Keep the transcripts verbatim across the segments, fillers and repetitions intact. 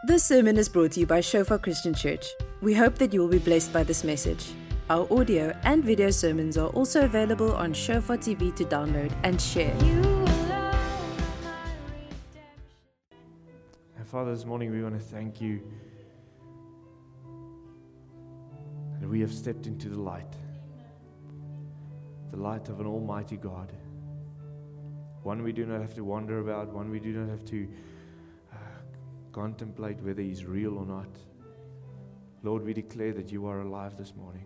This sermon is brought to you by Shofar Christian Church. We hope that you will be blessed by this message. Our audio and video sermons are also available on Shofar T V to download and share. And Father, this morning we want to thank you that we have stepped into the light, the light of an almighty God. One we do not have to wonder about, one we do not have to uh, contemplate whether He's real or not. Lord, we declare that You are alive this morning.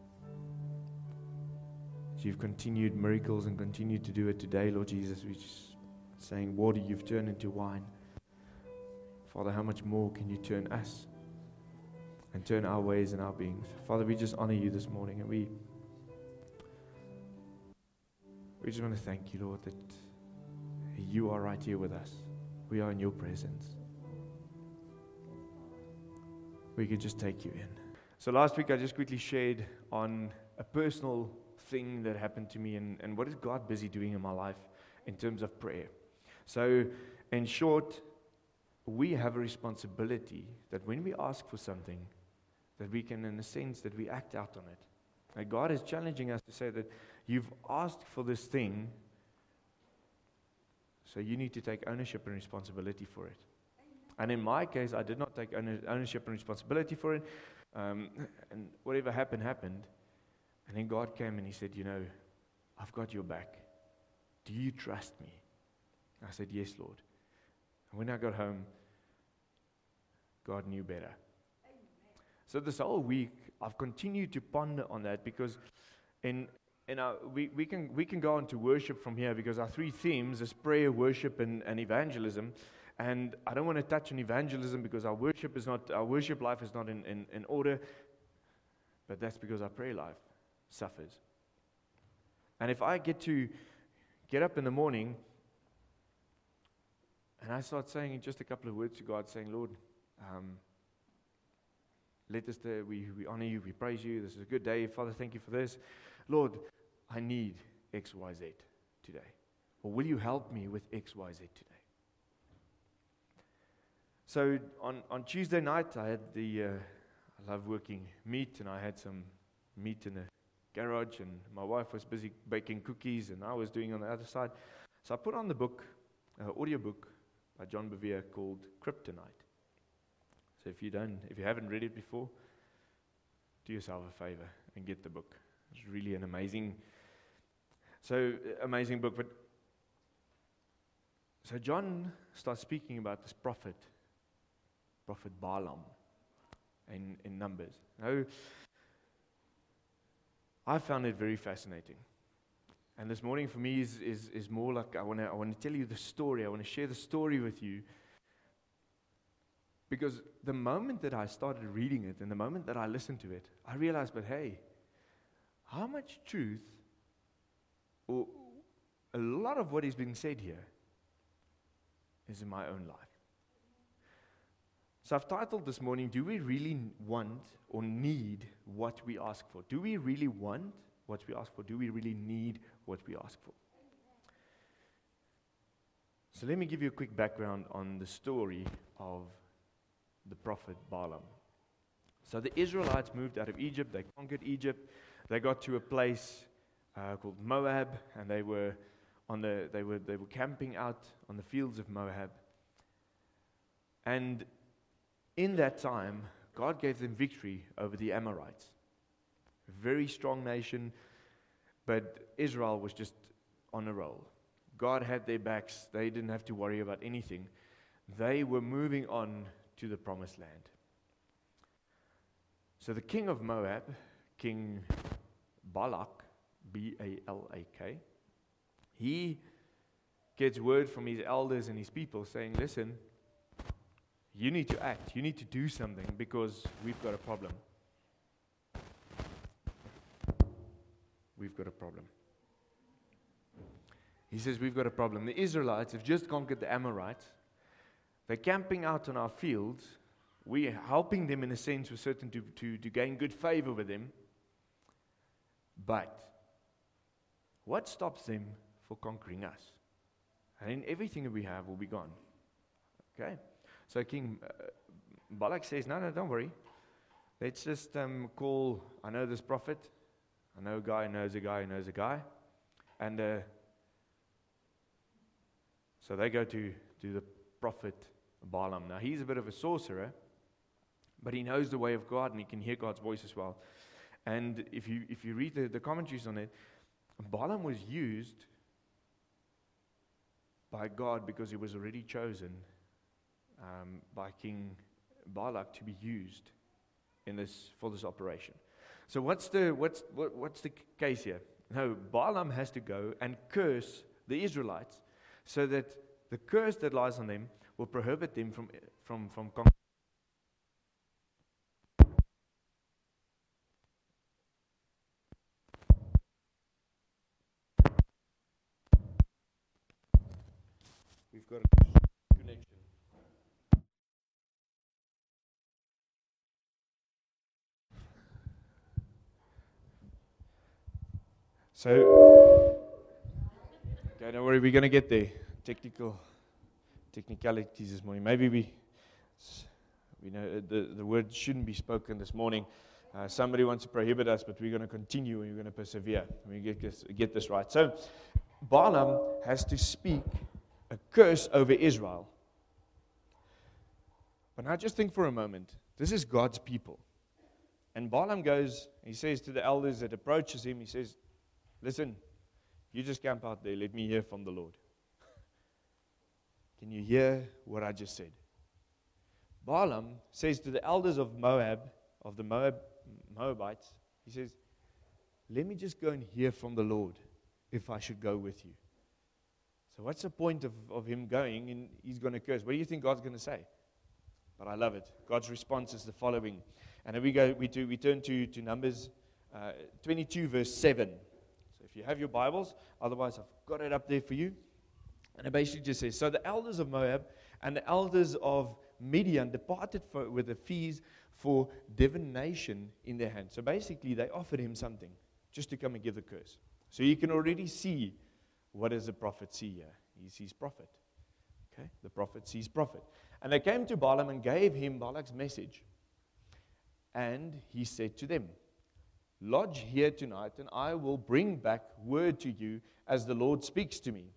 You've continued miracles and continued to do it today, Lord Jesus. We're just saying, water You've turned into wine. Father, how much more can You turn us and turn our ways and our beings? Father, we just honor You this morning, and we we just want to thank You, Lord, that You are right here with us. We are in Your presence. We can just take You in. So last week I just quickly shared on a personal thing that happened to me, and, and what is God busy doing in my life in terms of prayer. So in short, we have a responsibility that when we ask for something, that we can, in a sense, that we act out on it. Like God is challenging us to say that you've asked for this thing, so you need to take ownership and responsibility for it. And in my case, I did not take ownership and responsibility for it. Um, and whatever happened, happened. And then God came and He said, you know, I've got your back. Do you trust me? I said, yes, Lord. And when I got home, God knew better. So this whole week, I've continued to ponder on that, because in in our, we, we can we can go on to worship from here, because our three themes is prayer, worship, and, and evangelism. And I don't want to touch on evangelism because our worship is not our worship life is not in, in, in order, but that's because our prayer life suffers. And if I get to get up in the morning and I start saying just a couple of words to God, saying, Lord, um, let us, uh, we, we honor You, we praise You, this is a good day, Father, thank You for this. Lord, I need X, Y, Z today. Or will You help me with X, Y, Z today? So on, on Tuesday night, I had the, uh, I love working meat, and I had some meat in the garage, and my wife was busy baking cookies, and I was doing on the other side. So I put on the book, uh, audio book by John Bevere called Kryptonite. So if you don't, if you haven't read it before, do yourself a favor and get the book. It's really an amazing, so amazing book. But so John starts speaking about this prophet, prophet Balaam, in in Numbers. Now, I found it very fascinating. And this morning for me is is, is more like I want to I want to tell you the story. I want to share the story with you. Because the moment that I started reading it and the moment that I listened to it, I realized, but hey, how much truth, or a lot of what is being said here, is in my own life. So I've titled this morning, do we really want or need what we ask for? Do we really want what we ask for? Do we really need what we ask for? So let me give you a quick background on the story of the prophet Balaam. So the Israelites moved out of Egypt. They conquered Egypt. They got to a place uh, called Moab, and they were on the they were they were camping out on the fields of Moab. And in that time, God gave them victory over the Amorites. A very strong nation, but Israel was just on a roll. God had their backs. They didn't have to worry about anything. They were moving on to the promised land. So the king of Moab, King Balak, B A L A K, he gets word from his elders and his people saying, listen, you need to act, you need to do something, because we've got a problem. We've got a problem. He says, we've got a problem. The Israelites have just conquered the Amorites. They're camping out on our fields. We're helping them in a sense, we're certain to, to, to gain good favor with them. But what stops them for conquering us? And then everything that we have will be gone. Okay? So King uh, Balak says, no, no, don't worry. Let's just um, call, I know this prophet. I know a guy who knows a guy who knows a guy. And uh, so they go to, to the prophet Balaam. Now, he's a bit of a sorcerer, but he knows the way of God, and he can hear God's voice as well. And if you if you read the, the commentaries on it, Balaam was used by God because he was already chosen um, by King Balak to be used in this for this operation. So what's the what's what, what's the case here? No, Balaam has to go and curse the Israelites, so that the curse that lies on them will prohibit them from from from conquering. We've got a connection. So, okay, don't worry, we're going to get there. Technical technicalities this morning. Maybe we, we know the, the word shouldn't be spoken this morning. Uh, somebody wants to prohibit us, but we're going to continue and we're going to persevere. We get this, get this right. So, Balaam has to speak a curse over Israel. But now just think for a moment. This is God's people. And Balaam goes, he says to the elders that approaches him, he says, listen, you just camp out there. Let me hear from the Lord. Can you hear what I just said? Balaam says to the elders of Moab, of the Moab, Moabites, he says, let me just go and hear from the Lord if I should go with you. So what's the point of, of him going? And he's going to curse. What do you think God's going to say? But I love it. God's response is the following. And then we go, we do, we turn to, to Numbers uh, twenty-two, verse seven. So if you have your Bibles, otherwise I've got it up there for you. And it basically just says, so the elders of Moab and the elders of Midian departed for, with the fees for divination in their hand. So basically they offered him something just to come and give the curse. So you can already see, what does the prophet see here? He sees prophet. Okay, the prophet sees prophet. And they came to Balaam and gave him Balak's message. And he said to them, lodge here tonight, and I will bring back word to you as the Lord speaks to me.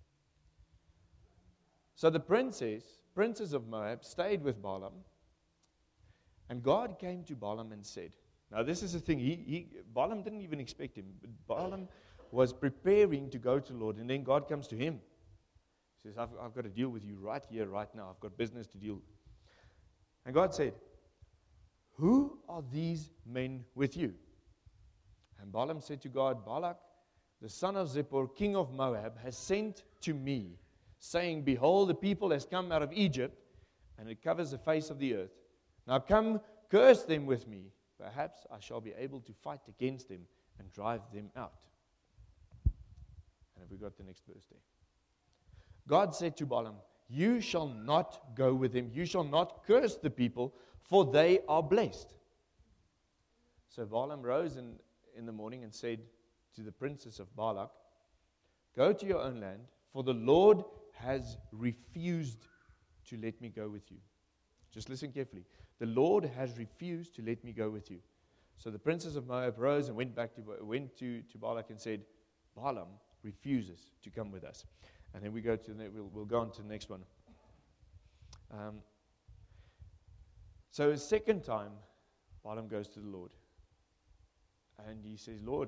So the princes, princes of Moab, stayed with Balaam. And God came to Balaam and said, now this is the thing, he, he, Balaam didn't even expect him. But Balaam was preparing to go to the Lord, and then God comes to him. He says, I've, I've got to deal with you right here, right now. I've got business to deal with. And God said, who are these men with you? And Balaam said to God, Balak, the son of Zippor, king of Moab, has sent to me, saying, behold, the people has come out of Egypt, and it covers the face of the earth. Now come, curse them with me. Perhaps I shall be able to fight against them and drive them out. And have we got the next verse there? God said to Balaam, you shall not go with them. You shall not curse the people, for they are blessed. So Balaam rose in, in the morning and said to the princes of Balak, go to your own land, for the Lord has refused to let me go with you. Just listen carefully. The Lord has refused to let me go with you. So the princes of Moab rose and went back to went to, to Balak and said, Balaam refuses to come with us. And then we go to the, we'll, we'll go on to the next one. Um, so a second time, Balaam goes to the Lord. And he says, Lord.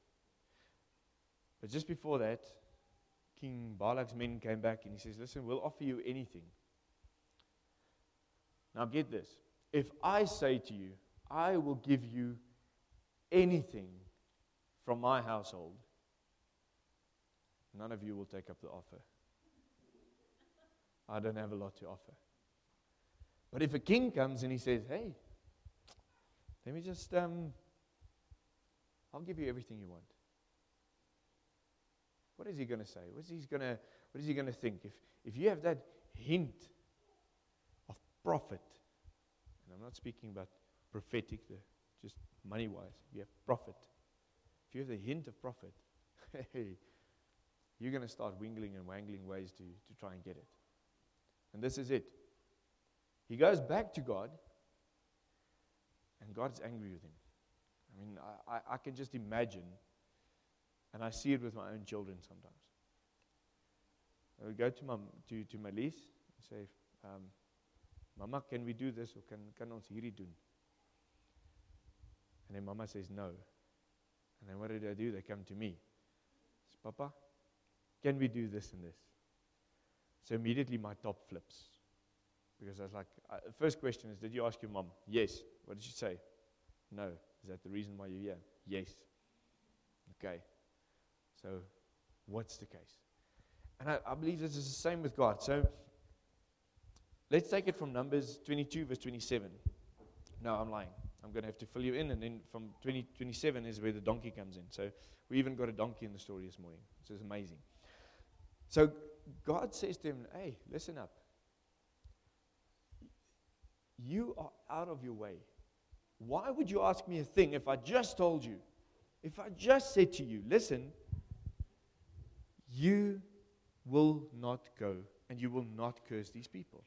But just before that, King Balak's men came back and he says, listen, we'll offer you anything. Now get this. If I say to you, I will give you anything from my household, none of you will take up the offer. I don't have a lot to offer. But if a king comes and he says, hey, let me just, um, I'll give you everything you want. What is he going to say? What is he going to, what is he going to think? If, if you have that hint of profit, and I'm not speaking about prophetic, the, just money-wise, you have profit. If you have the hint of profit, hey, you're going to start wingling and wangling ways to, to try and get it. And this is it. He goes back to God, and God's angry with him. I mean, I, I, I can just imagine, and I see it with my own children sometimes. I would go to my, to, to my Lies and say, um, Mama, can we do this, or kan, kan ons hierdie doen? And then Mama says no. And then what did I do? They come to me. I say, Papa, can we do this and this? So immediately my top flips. Because I was like, uh, the first question is, did you ask your mom? Yes. What did she say? No. Is that the reason why you're here? Yes. Okay. So, what's the case? And I, I believe this is the same with God. So, let's take it from Numbers twenty-two, verse twenty-seven. No, I'm lying. I'm going to have to fill you in. And then from twenty, twenty-seven is where the donkey comes in. So, we even got a donkey in the story this morning. This is amazing. So, God says to him, hey, listen up. You are out of your way. Why would you ask me a thing if I just told you? If I just said to you, listen, you will not go and you will not curse these people.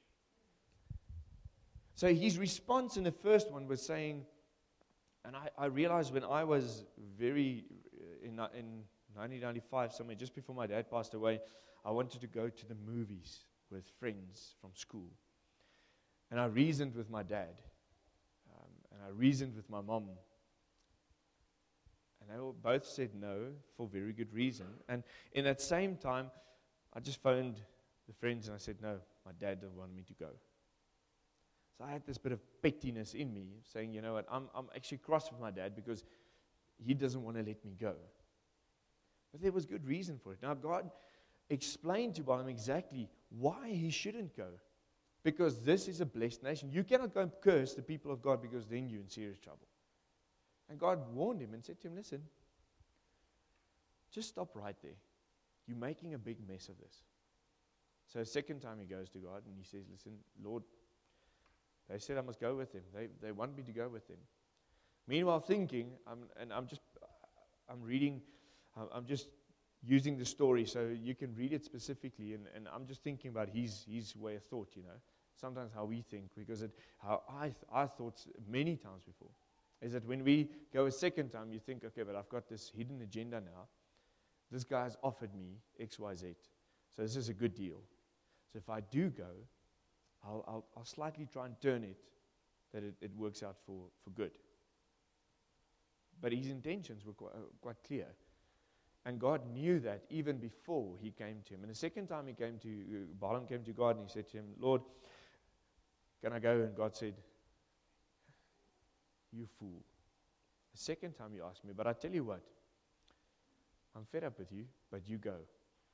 So his response in the first one was saying, and I, I realized when I was very, in, in nineteen ninety-five, somewhere just before my dad passed away, I wanted to go to the movies with friends from school. And I reasoned with my dad. Um, and I reasoned with my mom. And they all both said no for very good reason. And in that same time, I just phoned the friends and I said, no, my dad didn't want me to go. So I had this bit of pettiness in me, saying, you know what, I'm, I'm actually cross with my dad because he doesn't want to let me go. But there was good reason for it. Now God explained to Balaam exactly why he shouldn't go. Because this is a blessed nation. You cannot go and curse the people of God because then you're in serious trouble. And God warned him and said to him, listen, just stop right there. You're making a big mess of this. So a second time he goes to God and he says, listen, Lord, they said I must go with them. They they want me to go with them. Meanwhile thinking, I'm, and I'm just, I'm reading, I'm just using the story so you can read it specifically, and, and I'm just thinking about his his way of thought, you know. Sometimes how we think, because it, how I th- I thought many times before, is that when we go a second time, you think, okay, but I've got this hidden agenda now. This guy has offered me X, Y, Z. So this is a good deal. So if I do go, I'll I'll, I'll slightly try and turn it, that it, it works out for, for good. But his intentions were quite, uh, quite clear. And God knew that even before he came to him. And the second time he came to, uh, Balaam came to God and he said to him, Lord, can I go? And God said, you fool. The second time you asked me, but I tell you what, I'm fed up with you, but you go.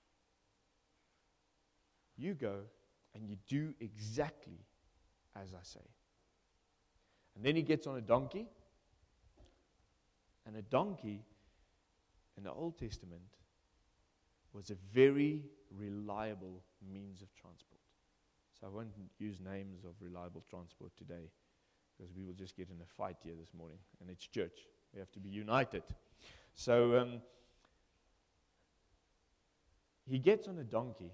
You go and you do exactly as I say. And then he gets on a donkey. And a donkey in the Old Testament was a very reliable means of transport. So I won't use names of reliable transport today because we will just get in a fight here this morning. And it's church. We have to be united. So um, he gets on a donkey.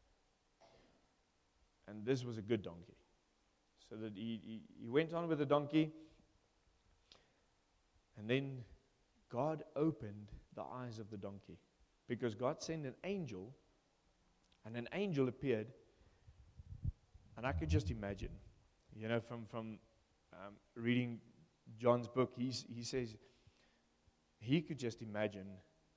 And this was a good donkey. So that he, he, he went on with the donkey. And then God opened the eyes of the donkey. Because God sent an angel. And an angel appeared. And I could just imagine. You know, from, from um, reading John's book, he's, he says he could just imagine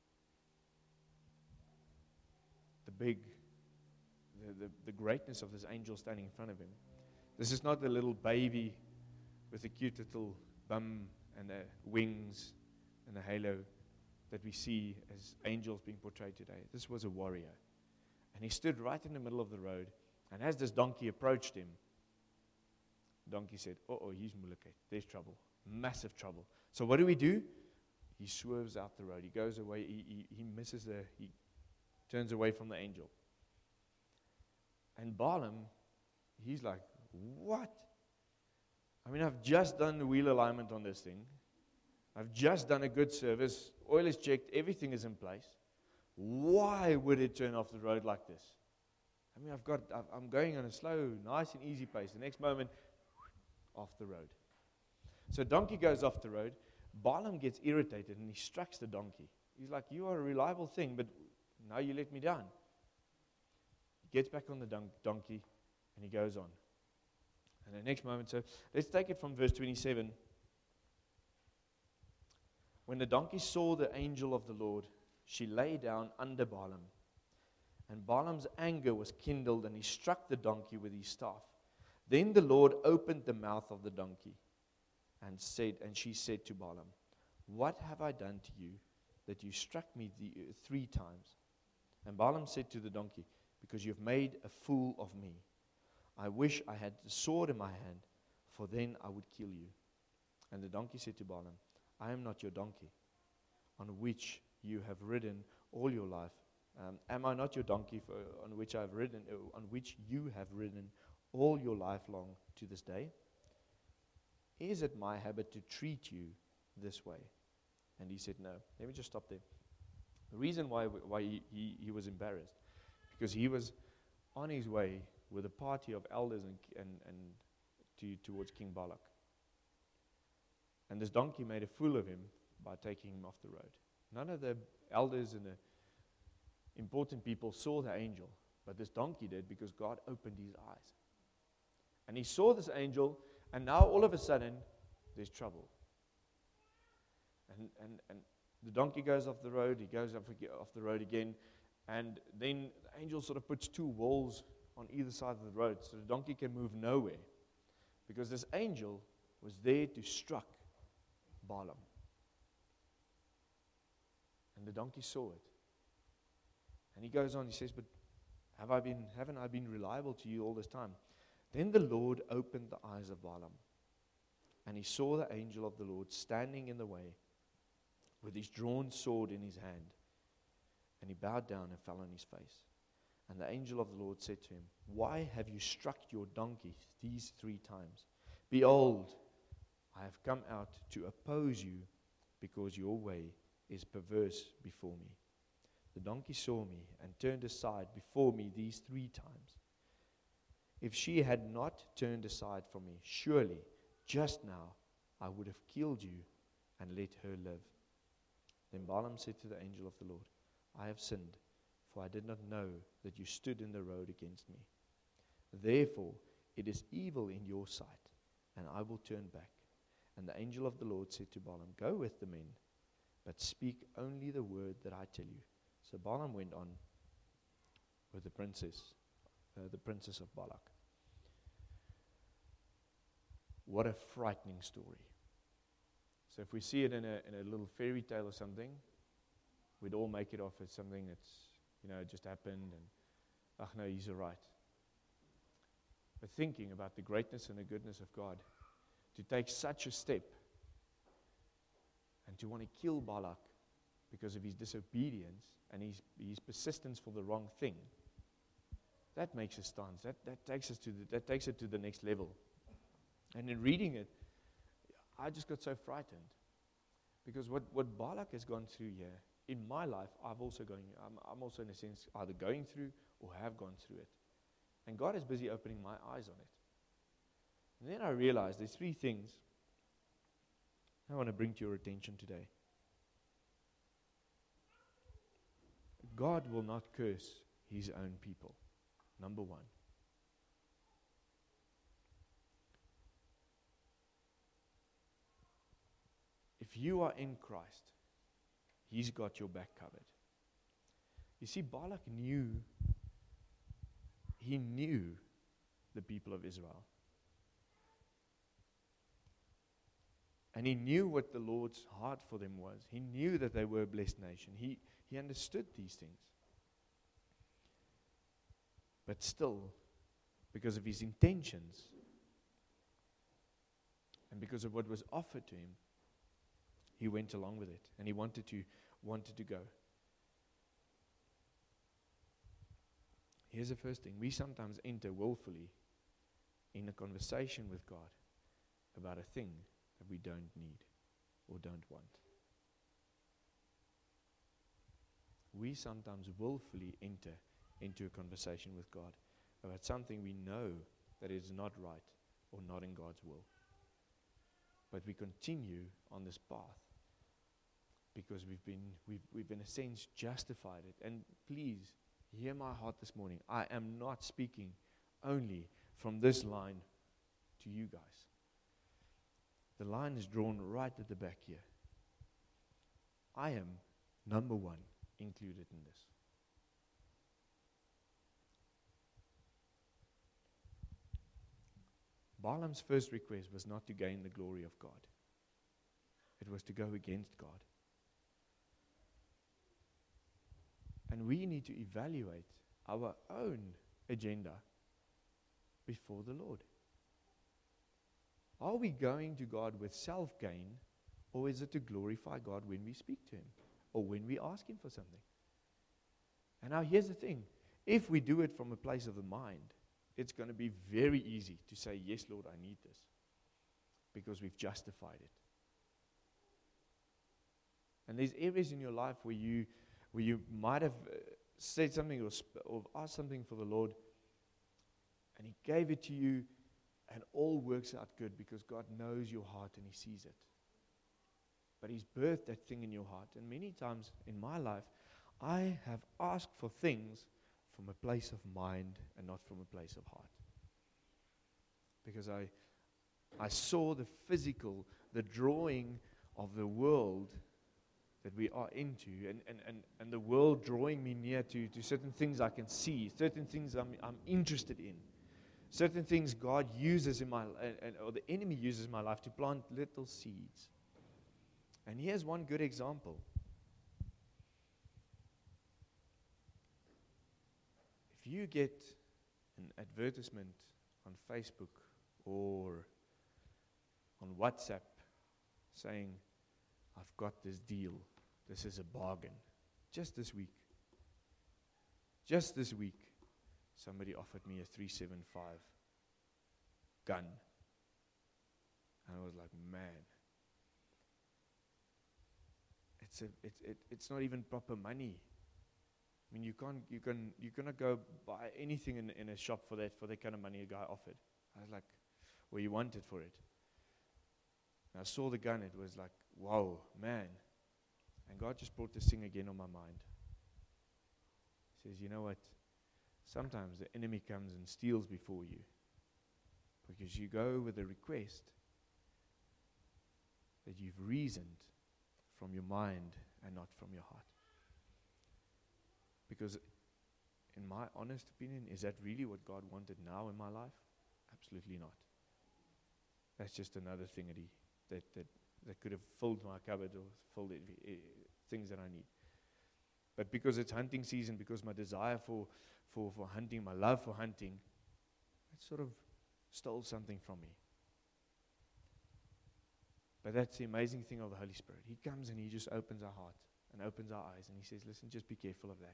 the big, the, the, the greatness of this angel standing in front of him. This is not the little baby with a cute little bum and the wings and the halo that we see as angels being portrayed today. This was a warrior. And he stood right in the middle of the road. And as this donkey approached him, the donkey said, uh-oh, he's mulike. There's trouble. Massive trouble. So what do we do? He swerves out the road. He goes away. He, he, he misses the, he turns away from the angel. And Balaam, he's like, what? I mean, I've just done the wheel alignment on this thing. I've just done a good service. Oil is checked. Everything is in place. Why would it turn off the road like this? I mean, I've got, I'm going on a slow, nice and easy pace. The next moment, off the road. So donkey goes off the road. Balaam gets irritated and he strikes the donkey. He's like, you are a reliable thing, but now you let me down. He gets back on the don- donkey and he goes on. And the next moment, so let's take it from verse twenty-seven. When the donkey saw the angel of the Lord, she lay down under Balaam. And Balaam's anger was kindled, and he struck the donkey with his staff. Then the Lord opened the mouth of the donkey, and said, and she said to Balaam, what have I done to you, that you struck me the, uh, three times? And Balaam said to the donkey, because you have made a fool of me. I wish I had the sword in my hand, for then I would kill you. And the donkey said to Balaam, I am not your donkey, on which you have ridden all your life. Um, am I not your donkey for, on which I have ridden, uh, on which you have ridden all your life long to this day? Is it my habit to treat you this way? And he said, no. Let me just stop there. The reason why why he, he, he was embarrassed, because he was on his way with a party of elders and and, and to, towards King Balak. And this donkey made a fool of him by taking him off the road. None of the elders and the important people saw the angel, but this donkey did, because God opened his eyes. And he saw this angel, and now all of a sudden, there's trouble. And and and the donkey goes off the road, he goes off, off the road again, and then the angel sort of puts two walls on either side of the road, so the donkey can move nowhere, because this angel was there to strike Balaam. And the donkey saw it. And he goes on, he says, but have I been, haven't I been reliable to you all this time? Then the Lord opened the eyes of Balaam, and he saw the angel of the Lord standing in the way with his drawn sword in his hand. And he bowed down and fell on his face. And the angel of the Lord said to him, why have you struck your donkey these three times? Behold, I have come out to oppose you, because your way is perverse before me. The donkey saw me and turned aside before me these three times. If she had not turned aside from me, surely just now I would have killed you and let her live. Then Balaam said to the angel of the Lord, I have sinned, for I did not know that you stood in the road against me. Therefore it is evil in your sight, and I will turn back. And the angel of the Lord said to Balaam, go with the men, but speak only the word that I tell you. So Balaam went on with the princess, uh, the princess of Balak. What a frightening story. So if we see it in a in a little fairy tale or something, we'd all make it off as something that's, you know, just happened and, ach no, he's all right. But thinking about the greatness and the goodness of God, to take such a step and to want to kill Balak because of his disobedience and his, his persistence for the wrong thing, that makes us stand. That, that takes us to the, that takes it to the next level. And in reading it, I just got so frightened, because what, what Balak has gone through here, in my life, I've also going, I'm, I'm also in a sense either going through or have gone through it. And God is busy opening my eyes on it. And then I realized there's three things I want to bring to your attention today. God will not curse his own people. Number one. If you are in Christ, he's got your back covered. You see, Balak knew, he knew the people of Israel. And he knew what the Lord's heart for them was. He knew that they were a blessed nation. He, he understood these things. But still, because of his intentions and because of what was offered to him, he went along with it, and he wanted to wanted to go. Here's the first thing. We sometimes enter willfully in a conversation with God about a thing that we don't need or don't want. We sometimes willfully enter into a conversation with God about something we know that is not right or not in God's will. But we continue on this path because we've been, we've, we've in a sense justified it. And please, hear my heart this morning. I am not speaking only from this line to you guys. The line is drawn right at the back here. I am, number one, included in this. Balaam's first request was not to gain the glory of God. It was to go against God. And we need to evaluate our own agenda before the Lord. Are we going to God with self-gain, or is it to glorify God when we speak to Him, or when we ask Him for something? And now here's the thing. If we do it from a place of the mind, it's going to be very easy to say, yes, Lord, I need this, because we've justified it. And there's areas in your life where you where you might have uh, said something or, sp- or asked something for the Lord, and He gave it to you, and all works out good because God knows your heart and He sees it. But He's birthed that thing in your heart. And many times in my life, I have asked for things from a place of mind and not from a place of heart. Because I I saw the physical, the drawing of the world that we are into, and, and, and, and the world drawing me near to, to certain things I can see, certain things I'm, I'm interested in, certain things God uses in my and, or the enemy uses in my life to plant little seeds. And here's one good example. If you get an advertisement on Facebook or on WhatsApp saying, I've got this deal, this is a bargain, just this week, just this week, somebody offered me a three seventy-five gun. And I was like, man, it's a, it, it, it's not even proper money. I mean, you can't, you can, you cannot go buy anything in, in a shop for that, for that kind of money a guy offered. I was like, well, you wanted for it. And I saw the gun, it was like, wow, man. And God just brought this thing again on my mind. He says, you know what? Sometimes the enemy comes and steals before you, because you go with a request that you've reasoned from your mind and not from your heart. Because in my honest opinion, is that really what God wanted now in my life? Absolutely not. That's just another thing that he that that, that could have filled my cupboard or filled it, uh, things that I need. But because it's hunting season, because my desire for, for, for hunting, my love for hunting, it sort of stole something from me. But that's the amazing thing of the Holy Spirit. He comes and He just opens our heart and opens our eyes, and He says, listen, just be careful of that.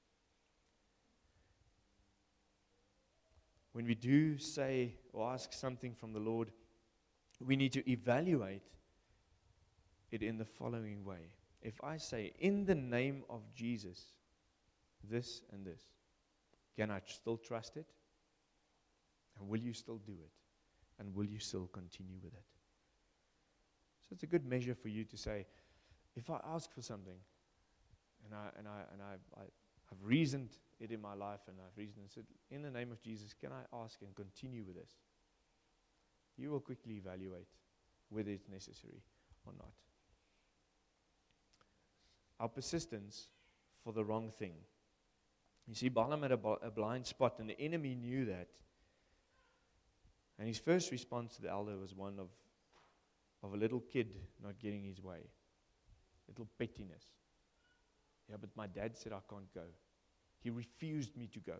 When we do say or ask something from the Lord, we need to evaluate it in the following way. If I say, in the name of Jesus, this and this, can I still trust it? And will you still do it? And will you still continue with it? So it's a good measure for you to say, if I ask for something, and I and I and I, I I've reasoned it in my life, and I've reasoned and said, in the name of Jesus, can I ask and continue with this? You will quickly evaluate whether it's necessary or not. Our persistence for the wrong thing. You see, Balaam had a, a blind spot, and the enemy knew that. And his first response to the elder was one of, of a little kid not getting his way. Little pettiness. Yeah, but my dad said I can't go. He refused me to go.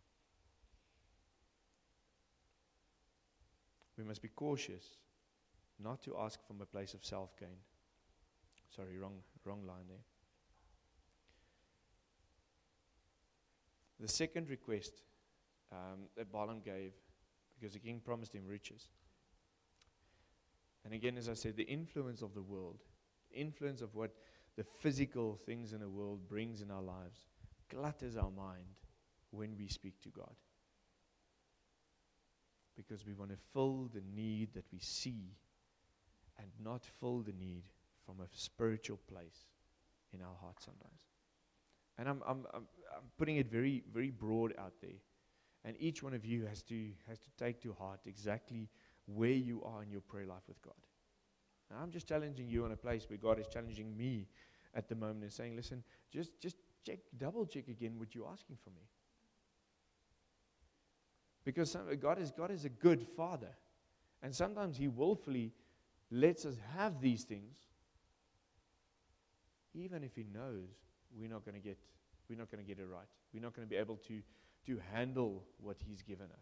We must be cautious not to ask from a place of self-gain. Sorry, wrong, wrong line there. The second request um, that Balaam gave, because the king promised him riches. And again, as I said, the influence of the world, the influence of what the physical things in the world brings in our lives, clutters our mind when we speak to God. Because we want to fill the need that we see and not fill the need from a spiritual place in our hearts sometimes. And I'm, I'm, I'm, I'm putting it very, very broad out there. And each one of you has to, has to take to heart exactly where you are in your prayer life with God. Now, I'm just challenging you in a place where God is challenging me at the moment and saying, listen, just, just check, double check again what you're asking from me. Because some, God is God is a good Father. And sometimes He willfully lets us have these things, even if He knows we're not going to get we're not going to get it right. We're not going to be able to, to handle what He's given us.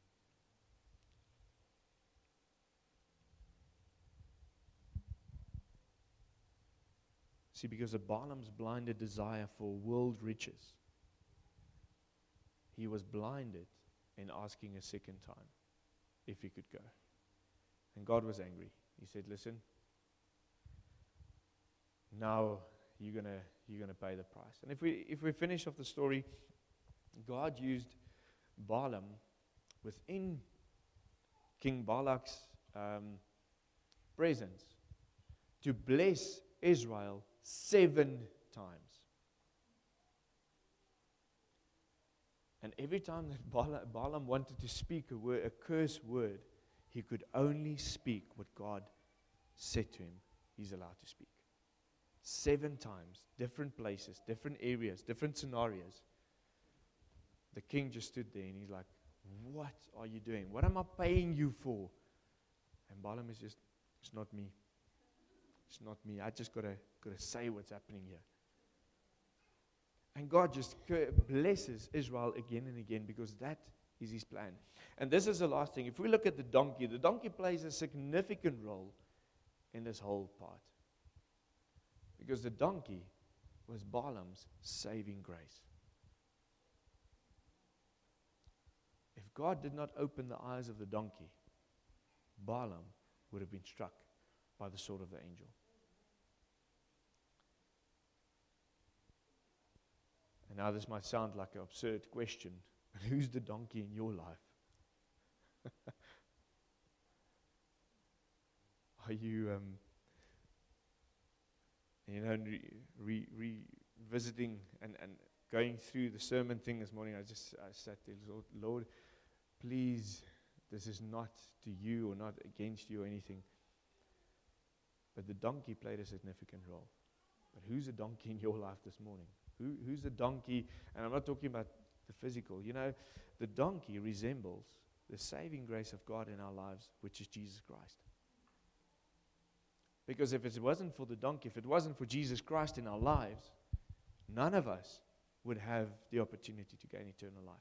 See, because of Balaam's blinded desire for world riches, he was blinded in asking a second time if he could go. And God was angry. He said, listen, now you're gonna you're gonna pay the price. And if we if we finish off the story, God used Balaam within King Balak's um, presence to bless Israel seven times. And every time that Bala- Balaam wanted to speak a word, a curse word, he could only speak what God said to him he's allowed to speak. Seven times, different places, different areas, different scenarios. The king just stood there and he's like, what are you doing? What am I paying you for? And Balaam is just, it's not me. It's not me. I just gotta gotta say what's happening here. And God just blesses Israel again and again because that is His plan. And this is the last thing. If we look at the donkey, the donkey plays a significant role in this whole part. Because the donkey was Balaam's saving grace. If God did not open the eyes of the donkey, Balaam would have been struck by the sword of the angel. And now this might sound like an absurd question, but who's the donkey in your life? Are you, um, you know, re, re, revisiting and, and going through the sermon thing this morning? I just I sat there, Lord, Lord, please, this is not to you or not against you or anything. But the donkey played a significant role. But who's a donkey in your life this morning? Who, who's the donkey? And I'm not talking about the physical. You know, the donkey resembles the saving grace of God in our lives, which is Jesus Christ. Because if it wasn't for the donkey, if it wasn't for Jesus Christ in our lives, none of us would have the opportunity to gain eternal life.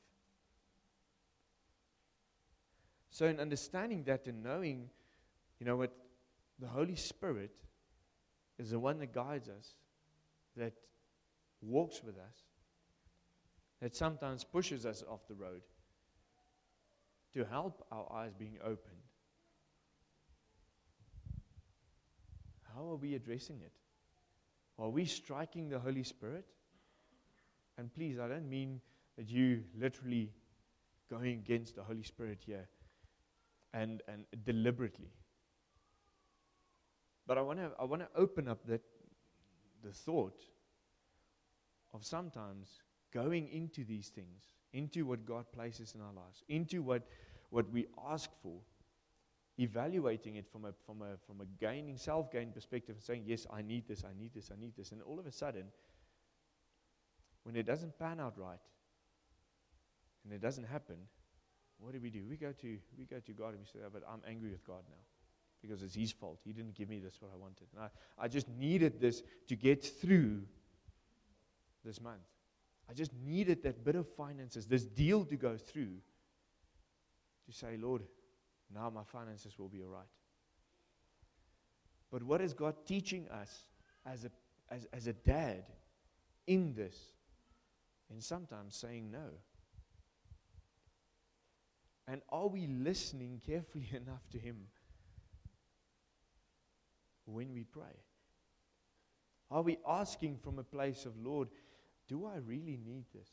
So in understanding that and knowing, you know what, the Holy Spirit is the one that guides us, that walks with us, that sometimes pushes us off the road to help our eyes being opened. How are we addressing it? Are we striking the Holy Spirit? And please, I don't mean that you literally going against the Holy Spirit here and, and deliberately. But I want to I want to open up that the thought of sometimes going into these things, into what God places in our lives, into what, what we ask for, evaluating it from a from a from a gaining, self-gain perspective, and saying, yes, I need this, I need this, I need this. And all of a sudden, when it doesn't pan out right, and it doesn't happen, what do we do? We go to we go to God and we say, oh, but I'm angry with God now. Because it's His fault. He didn't give me this what I wanted. And I, I just needed this to get through this month. I just needed that bit of finances, this deal to go through, to say, Lord, now my finances will be all right. But what is God teaching us as a as, as a dad in this? And sometimes saying no. And are we listening carefully enough to Him when we pray? Are we asking from a place of, Lord, do I really need this?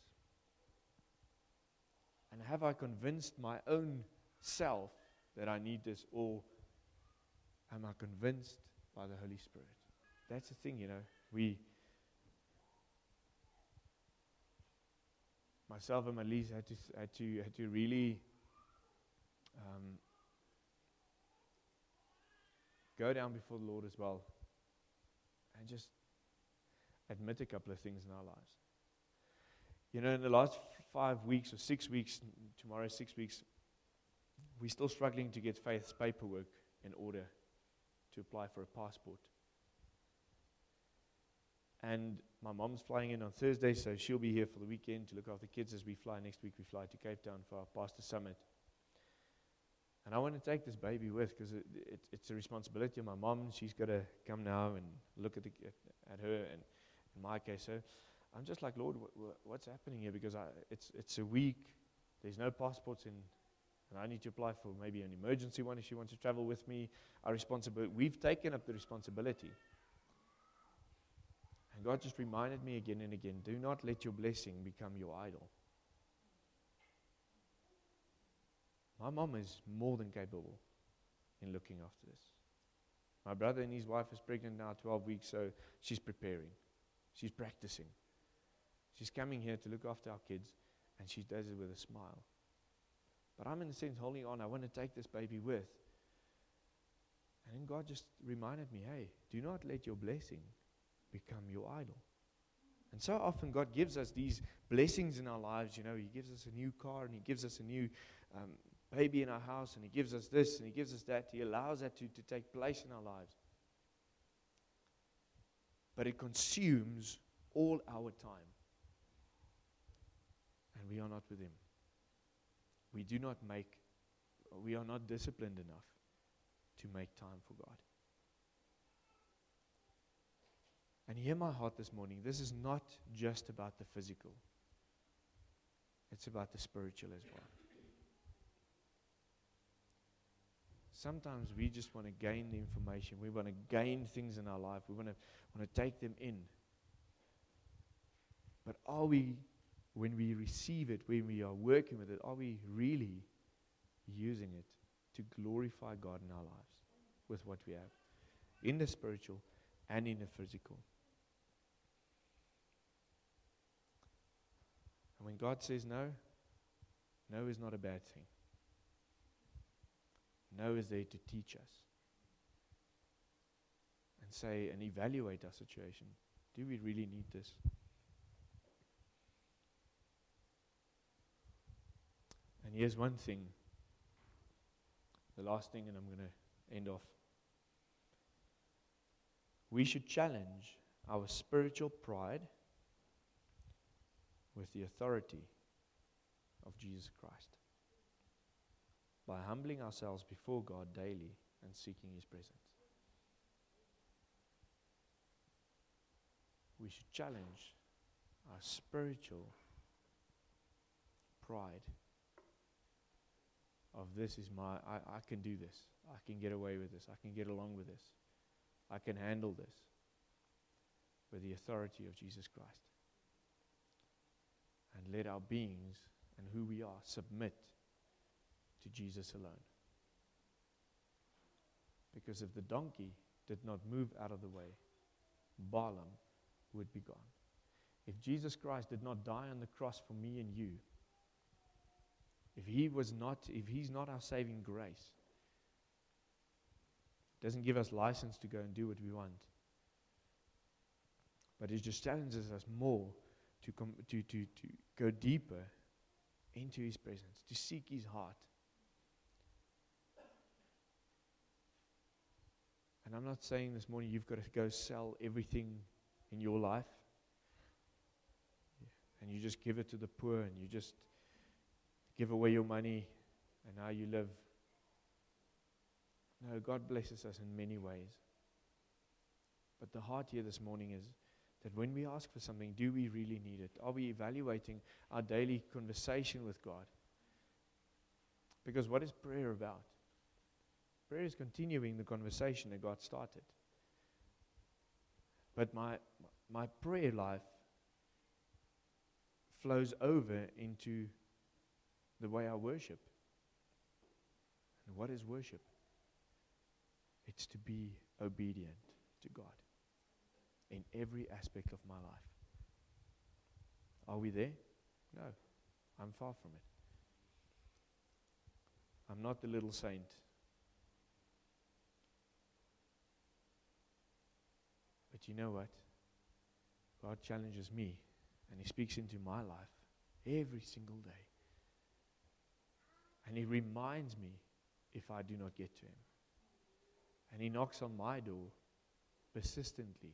And have I convinced my own self that I need this? Or am am I convinced by the Holy Spirit? That's the thing, you know. We, myself and Malise had to had to had to really um, go down before the Lord as well, and just admit a couple of things in our lives. You know, in the last f- five weeks or six weeks, tomorrow six weeks, we're still struggling to get Faith's paperwork in order to apply for a passport. And my mom's flying in on Thursday, so she'll be here for the weekend to look after the kids as we fly. Next week we fly to Cape Town for our Pastor Summit. And I want to take this baby with because it, it, it's a responsibility of my mom. She's got to come now and look at, the, at, at her, and in my case. So I'm just like, Lord, wh- wh- what's happening here? Because I, it's it's a week. There's no passports in, and I need to apply for maybe an emergency one if she wants to travel with me. Our responsibility. We've taken up the responsibility. And God just reminded me again and again, do not let your blessing become your idol. My mom is more than capable in looking after this. My brother and his wife is pregnant now, twelve weeks, so she's preparing. She's practicing. She's coming here to look after our kids, and she does it with a smile. But I'm in a sense holding on. I want to take this baby with. And then God just reminded me, hey, do not let your blessing become your idol. And so often God gives us these blessings in our lives. You know, He gives us a new car, and He gives us a new um, baby in our house, and He gives us this, and He gives us that. He allows that to, to take place in our lives. But it consumes all our time. And we are not with Him. We do not make, we are not disciplined enough to make time for God. And hear my heart this morning. This is not just about the physical. It's about the spiritual as well. Sometimes we just want to gain the information. We want to gain things in our life. We want to want to take them in. But are we, when we receive it, when we are working with it, are we really using it to glorify God in our lives with what we have? In the spiritual and in the physical. And when God says no, no is not a bad thing. No is there to teach us and say and evaluate our situation. Do we really need this? And here's one thing, the last thing, and I'm going to end off. We should challenge our spiritual pride with the authority of Jesus Christ by humbling ourselves before God daily and seeking His presence. We should challenge our spiritual pride of this is my, I, I can do this. I can get away with this. I can get along with this. I can handle this with the authority of Jesus Christ. And let our beings and who we are submit to Jesus alone. Because if the donkey did not move out of the way, Balaam would be gone. If Jesus Christ did not die on the cross for me and you, if he was not, if he's not our saving grace, doesn't give us license to go and do what we want, but it just challenges us more to com- to to to go deeper into His presence, to seek His heart. And I'm not saying this morning you've got to go sell everything in your life and you just give it to the poor and you just give away your money and now you live. No, God blesses us in many ways. But the heart here this morning is that when we ask for something, do we really need it? Are we evaluating our daily conversation with God? Because what is prayer about? Prayer is continuing the conversation that God started. But my my prayer life flows over into the way I worship. And what is worship? It It's to be obedient to God in every aspect of my life. Are we there? No, I'm far from it. I'm not the little saint. But you know what? God challenges me, and He speaks into my life every single day. And He reminds me if I do not get to Him. And He knocks on my door persistently.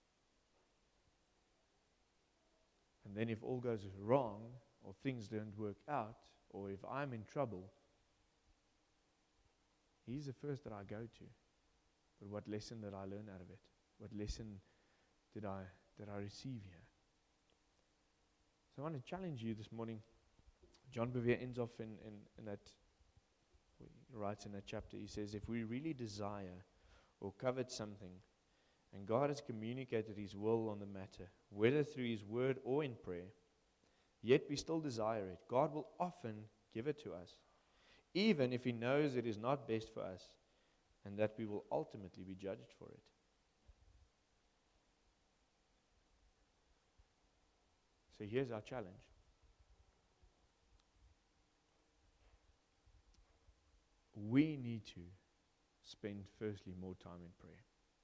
And then if all goes wrong, or things don't work out, or if I'm in trouble, He's the first that I go to. But what lesson did I learn out of it? What lesson did I did I receive here? So I want to challenge you this morning. John Bevere ends off in, in, in that, he writes in that chapter, he says, if we really desire or covet something, and God has communicated His will on the matter, whether through His word or in prayer, yet we still desire it, God will often give it to us, even if He knows it is not best for us, and that we will ultimately be judged for it. So here's our challenge. We need to spend, firstly, more time in prayer.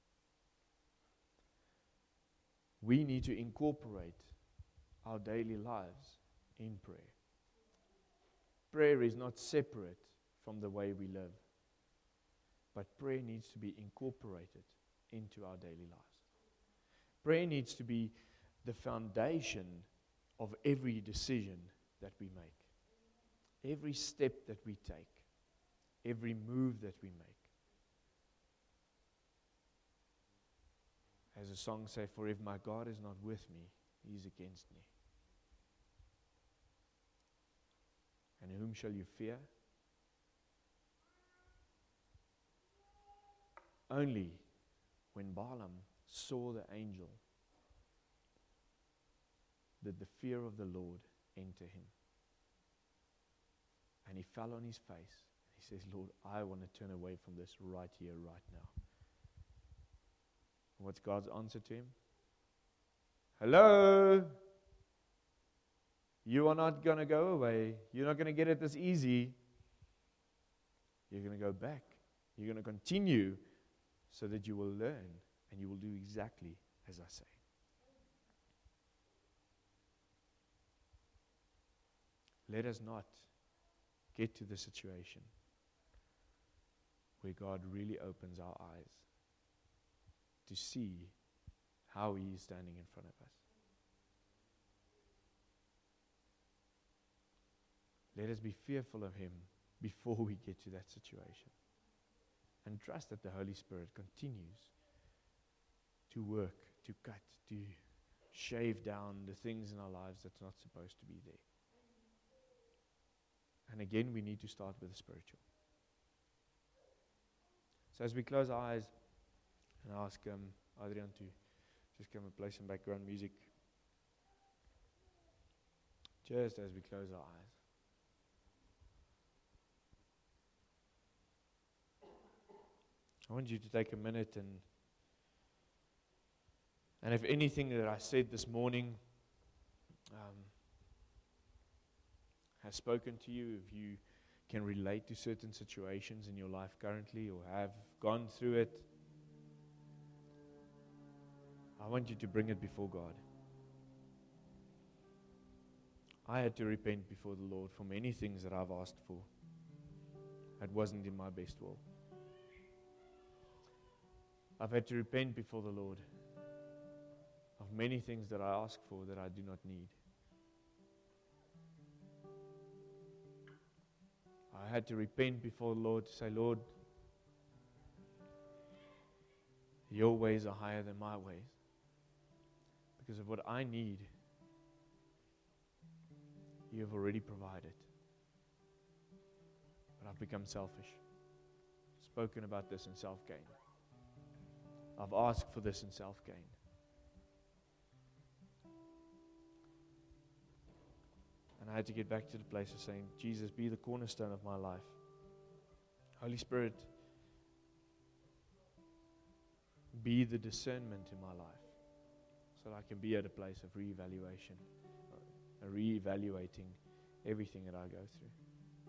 We need to incorporate our daily lives in prayer. Prayer is not separate from the way we live, but prayer needs to be incorporated into our daily lives. Prayer needs to be the foundation of every decision that we make, every step that we take, every move that we make. As the song says, for if my God is not with me, He is against me. And whom shall you fear? Only when Balaam saw the angel did the fear of the Lord enter him. And he fell on his face. He says, Lord, I want to turn away from this right here, right now. And what's God's answer to him? Hello? You are not going to go away. You're not going to get it this easy. You're going to go back. You're going to continue so that you will learn and you will do exactly as I say. Let us not get to the situation where God really opens our eyes to see how He is standing in front of us. Let us be fearful of Him before we get to that situation. And trust that the Holy Spirit continues to work, to cut, to shave down the things in our lives that's not supposed to be there. And again, we need to start with the spiritual. So as we close our eyes and ask um, Adrian to just come and play some background music. Just as we close our eyes. I want you to take a minute and and if anything that I said this morning um, has spoken to you, if you can relate to certain situations in your life currently or have gone through it, I want you to bring it before God. I had to repent before the Lord for many things that I've asked for. It wasn't in my best will. I've had to repent before the Lord of many things that I ask for that I do not need. I had to repent before the Lord to say, Lord, your ways are higher than my ways. Because of what I need, you have already provided. But I've become selfish. Spoken about this in self-gain. I've asked for this in self-gain. And I had to get back to the place of saying, Jesus, be the cornerstone of my life. Holy Spirit, be the discernment in my life so that I can be at a place of reevaluation, uh, reevaluating everything that I go through.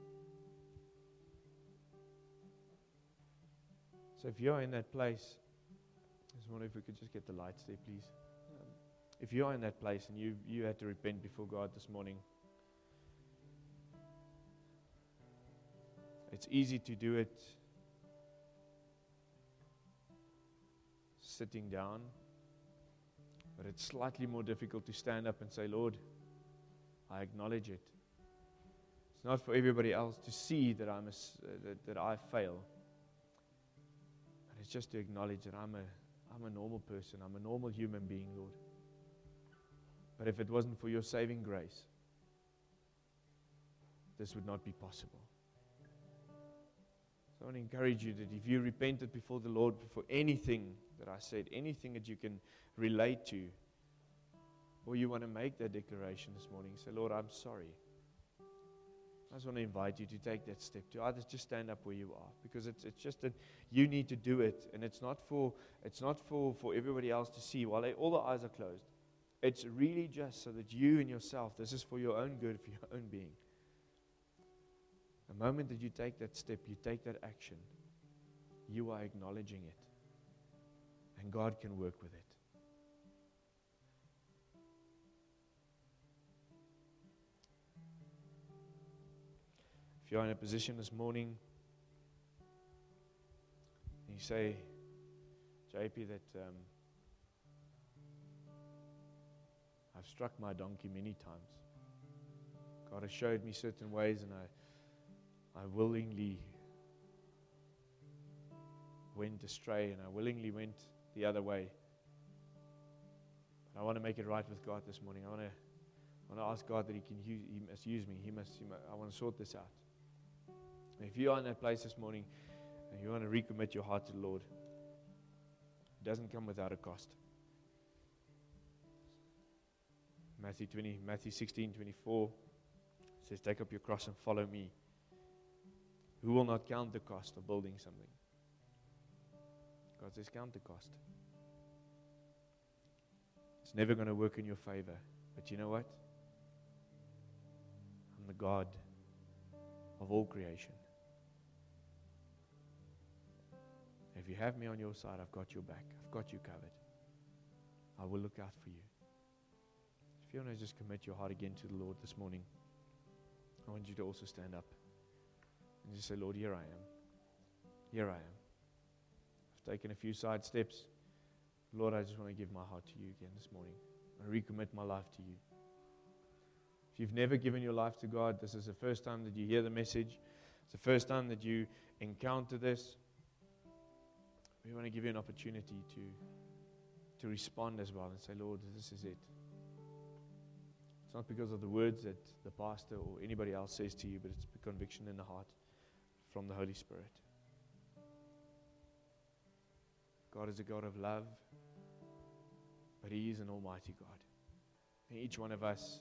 So if you're in that place, I just wonder if we could just get the lights there, please. Um, if you are in that place and you, you had to repent before God this morning, it's easy to do it sitting down, but it's slightly more difficult to stand up and say, Lord, I acknowledge it. It's not for everybody else to see that I'm a, uh, that, that I fail, but it's just to acknowledge that I'm a I'm a normal person. I'm a normal human being, Lord. But if it wasn't for your saving grace, this would not be possible. So I want to encourage you that if you repented before the Lord for anything that I said, anything that you can relate to, or you want to make that declaration this morning, say, Lord, I'm sorry. I just want to invite you to take that step, to either just stand up where you are, because it's it's just that you need to do it, and it's not for it's not for, for everybody else to see while they, all the eyes are closed. It's really just so that you and yourself, this is for your own good, for your own being. The moment that you take that step, you take that action, you are acknowledging it, and God can work with it. If you're in a position this morning, and you say, J P, that um, I've struck my donkey many times. God has showed me certain ways, and I, I willingly went astray, and I willingly went the other way. But I want to make it right with God this morning. I want to, I want to ask God that He can use, He must use me. He must. He must I want to sort this out. If you are in that place this morning and you want to recommit your heart to the Lord, it doesn't come without a cost. Matthew twenty, Matthew sixteen, twenty-four says, "Take up your cross and follow me." Who will not count the cost of building something? God says, count the cost. It's never going to work in your favor, but you know what? I'm the God of all creation. If you have me on your side, I've got your back. I've got you covered. I will look out for you. If you want to just commit your heart again to the Lord this morning, I want you to also stand up and just say, Lord, here I am. Here I am. I've taken a few side steps. Lord, I just want to give my heart to you again this morning. I recommit my life to you. If you've never given your life to God, this is the first time that you hear the message. It's the first time that you encounter this. We want to give you an opportunity to, to respond as well and say, Lord, this is it. It's not because of the words that the pastor or anybody else says to you, but it's the conviction in the heart from the Holy Spirit. God is a God of love, but He is an almighty God. And each one of us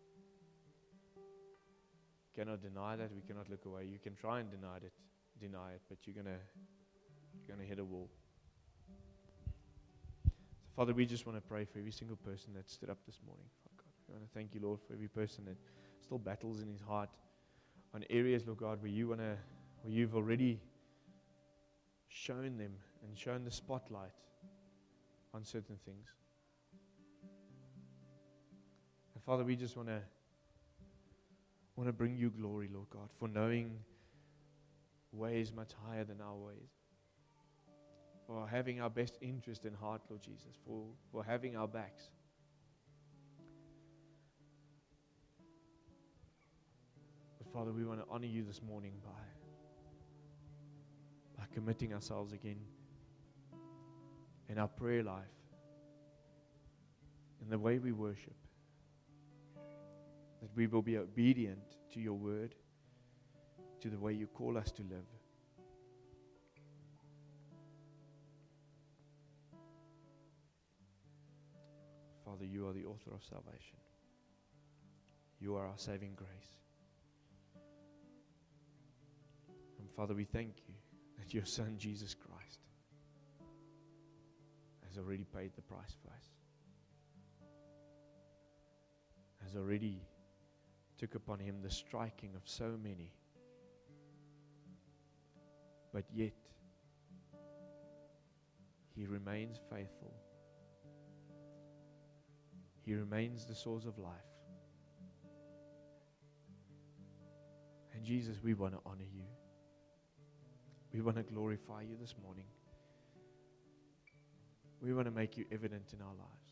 cannot deny that. We cannot look away. You can try and deny it, deny it, but you're gonna you're gonna hit a wall. So, Father, we just want to pray for every single person that stood up this morning. Father God, we want to thank you, Lord, for every person that still battles in his heart on areas, Lord God, where you wanna, where you've already shown them and shown the spotlight on certain things. And Father, we just want to want to bring you glory, Lord God, for knowing ways much higher than our ways, for having our best interest in heart, Lord Jesus, for, for having our backs. But Father, we want to honor you this morning by, by committing ourselves again in our prayer life, in the way we worship, that we will be obedient to your word, to the way you call us to live. Father, you are the author of salvation. You are our saving grace. And Father, we thank you that your Son, Jesus Christ, has already paid the price for us. Has already took upon him the striking of so many. But yet, he remains faithful. He remains the source of life. And Jesus, we want to honor you. We want to glorify you this morning. We want to make you evident in our lives.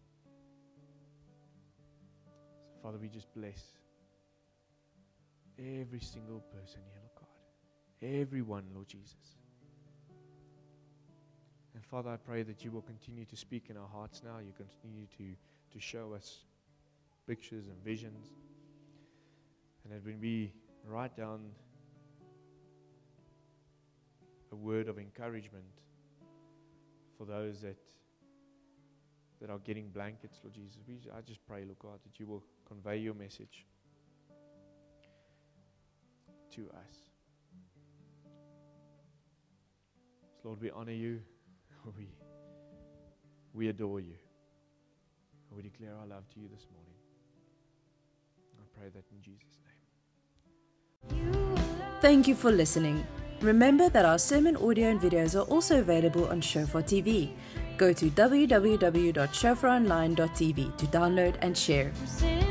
So Father, we just bless every single person here, Lord God. Everyone, Lord Jesus. And Father, I pray that you will continue to speak in our hearts now. You continue to, to show us pictures and visions. And that when we write down a word of encouragement for those that that are getting blankets, Lord Jesus, we, I just pray, Lord God, that you will convey your message to us. So Lord, we honor you. We, we adore you. We declare our love to you this morning. I pray that in Jesus' name. Thank you for listening. Remember that our sermon audio and videos are also available on Shofar T V. Go to w w w dot shofar online dot t v to download and share.